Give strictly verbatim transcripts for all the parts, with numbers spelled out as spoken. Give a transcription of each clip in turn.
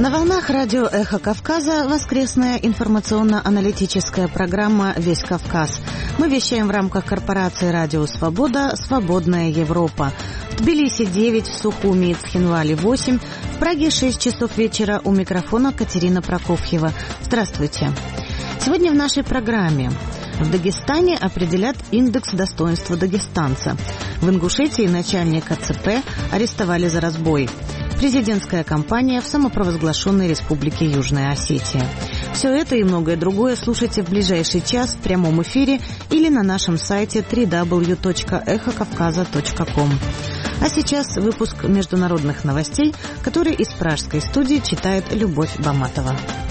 На волнах радио «Эхо Кавказа» воскресная информационно-аналитическая программа «Весь Кавказ». Мы вещаем в рамках корпорации «Радио Свобода. Свободная Европа». В Тбилиси девять, в Сухуми и Цхинвале восемь, в Праге шесть часов вечера. У микрофона Катерина Прокофьева. Здравствуйте. Сегодня в нашей программе. В Дагестане определят индекс достоинства дагестанца. В Ингушетии начальника ЦП арестовали за разбой. Президентская кампания в самопровозглашенной республике Южная Осетия. Все это и многое другое слушайте в ближайший час в прямом эфире или на нашем сайте дабл ю дабл ю дабл ю точка эхо кавказа точка ком. А сейчас выпуск международных новостей, который из пражской студии читает Любовь Баматова.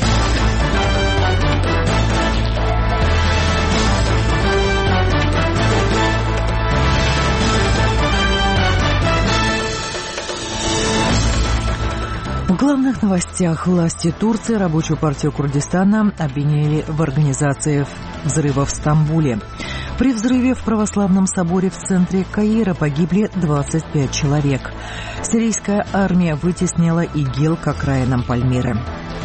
В главных новостях власти Турции рабочую партию Курдистана обвинили в организации взрыва в Стамбуле. При взрыве в православном соборе в центре Каира погибли двадцать пять человек. Сирийская армия вытеснила ИГИЛ к окраинам Пальмиры.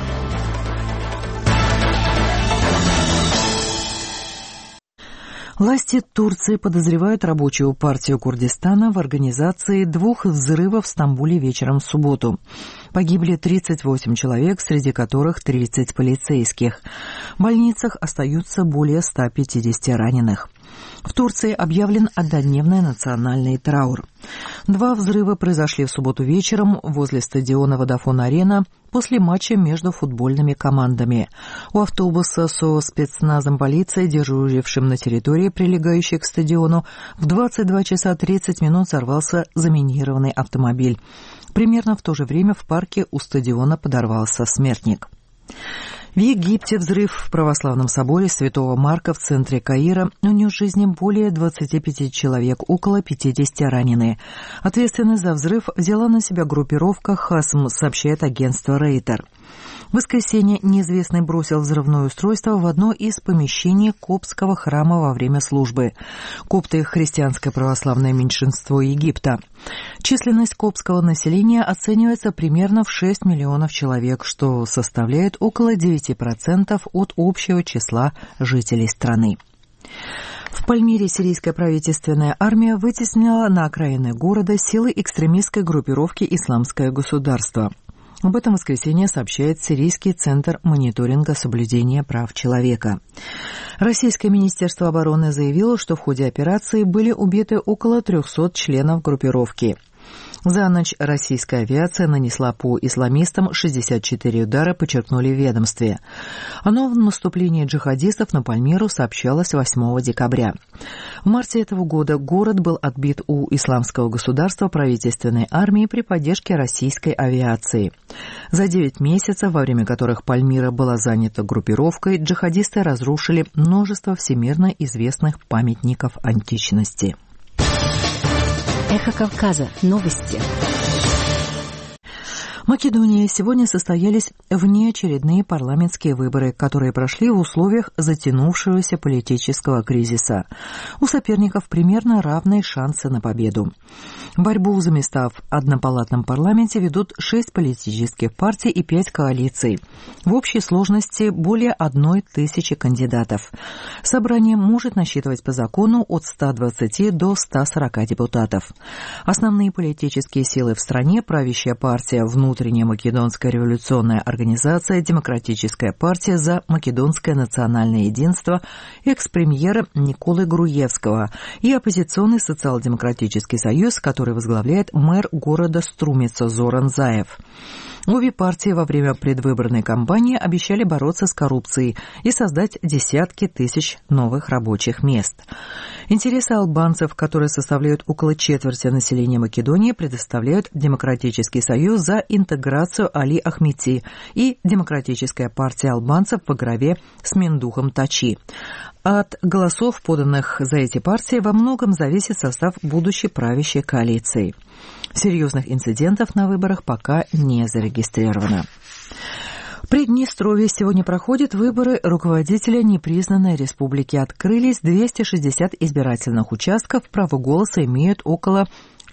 Власти Турции подозревают рабочую партию Курдистана в организации двух взрывов в Стамбуле вечером в субботу. Погибли тридцать восемь человек, среди которых тридцать полицейских. В больницах остаются более ста пятидесяти раненых. В Турции объявлен однодневный национальный траур. Два взрыва произошли в субботу вечером возле стадиона «Водафон-Арена» после матча между футбольными командами. У автобуса со спецназом полиции, дежурившим на территории, прилегающей к стадиону, в двадцать два часа тридцать минут взорвался заминированный автомобиль. Примерно в то же время в парке у стадиона подорвался смертник. В Египте взрыв в православном соборе Святого Марка в центре Каира унес жизни более двадцати пяти человек, около пятидесяти ранены. Ответственность за взрыв взяла на себя группировка «Хасм», сообщает агентство «Рейтер». В воскресенье неизвестный бросил взрывное устройство в одно из помещений коптского храма во время службы. Копты – христианское православное меньшинство Египта. Численность коптского населения оценивается примерно в шесть миллионов человек, что составляет около девяти процентов от общего числа жителей страны. В Пальмире сирийская правительственная армия вытеснила на окраины города силы экстремистской группировки «Исламское государство». Об этом в воскресенье сообщает Сирийский центр мониторинга соблюдения прав человека. Российское министерство обороны заявило, что в ходе операции были убиты около трехсот членов группировки. За ночь российская авиация нанесла по исламистам шестьдесят четыре удара, подчеркнули в ведомстве. О новом наступлении джихадистов на Пальмиру сообщалось восьмого декабря. В марте этого года город был отбит у Исламского государства правительственной армии при поддержке российской авиации. За девять месяцев, во время которых Пальмира была занята группировкой, джихадисты разрушили множество всемирно известных памятников античности. Эхо Кавказа. Новости. В Македонии сегодня состоялись внеочередные парламентские выборы, которые прошли в условиях затянувшегося политического кризиса. У соперников примерно равные шансы на победу. Борьбу за места в однопалатном парламенте ведут шесть политических партий и пять коалиций. В общей сложности более одной тысячи кандидатов. Собрание может насчитывать по закону от ста двадцати до ста сорока депутатов. Основные политические силы в стране – правящая партия «Внутренняя Внутренняя македонская революционная организация, Демократическая партия за македонское национальное единство экс-премьера Николы Груевского и оппозиционный социал-демократический союз, который возглавляет мэр города Струмица Зоран Заев. Обе партии во время предвыборной кампании обещали бороться с коррупцией и создать десятки тысяч новых рабочих мест. Интересы албанцев, которые составляют около четверти населения Македонии, предоставляют Демократический союз за интеграцию Али Ахмети и Демократическая партия албанцев во главе с Мендухом Тачи. От голосов, поданных за эти партии, во многом зависит состав будущей правящей коалиции. Серьезных инцидентов на выборах пока не зарегистрировано. В Приднестровье сегодня проходят выборы руководителя непризнанной республики. Открылись двести шестьдесят избирательных участков. Право голоса имеют около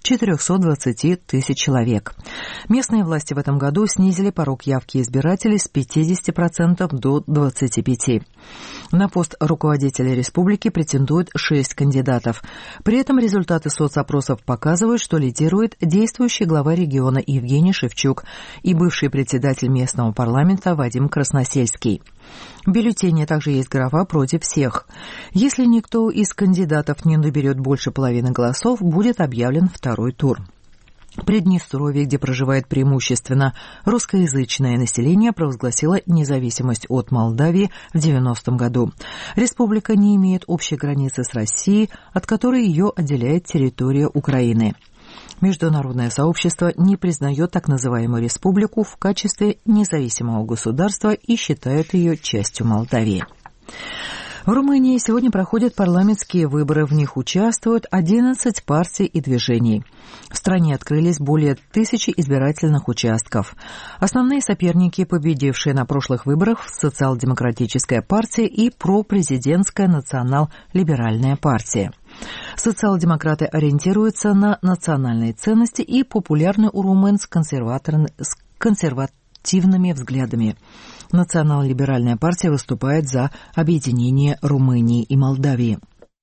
четыреста двадцать тысяч человек. Местные власти в этом году снизили порог явки избирателей с пятидесяти процентов до двадцати пяти процентов. На пост руководителя республики претендуют шесть кандидатов. При этом результаты соцопросов показывают, что лидирует действующий глава региона Евгений Шевчук и бывший председатель местного парламента Вадим Красносельский. В бюллетене также есть графа «Против всех». Если никто из кандидатов не наберет больше половины голосов, будет объявлен второй тур. Приднестровье, где проживает преимущественно русскоязычное население, провозгласило независимость от Молдавии в девяностом году. Республика не имеет общей границы с Россией, от которой ее отделяет территория Украины. Международное сообщество не признает так называемую республику в качестве независимого государства и считает ее частью Молдавии. В Румынии сегодня проходят парламентские выборы. В них участвуют одиннадцать партий и движений. В стране открылись более тысячи избирательных участков. Основные соперники, победившие на прошлых выборах, социал-демократическая партия и пропрезидентская национал-либеральная партия. Социал-демократы ориентируются на национальные ценности и популярны у румын с консервативными взглядами. Национал-либеральная партия выступает за объединение Румынии и Молдавии.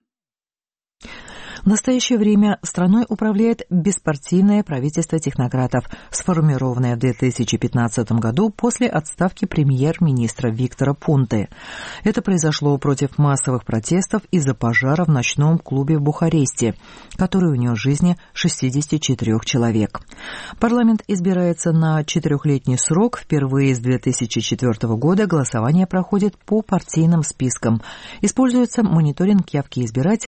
В настоящее время страной управляет беспартийное правительство технократов, сформированное в две тысячи пятнадцатом году после отставки премьер-министра Виктора Понты. Это произошло против массовых протестов из-за пожара в ночном клубе в Бухаресте, который унес жизни шестидесяти четырёх человек. Парламент избирается на четырехлетний срок. Впервые с две тысячи четвёртого года голосование проходит по партийным спискам. Используется мониторинг явки избирателей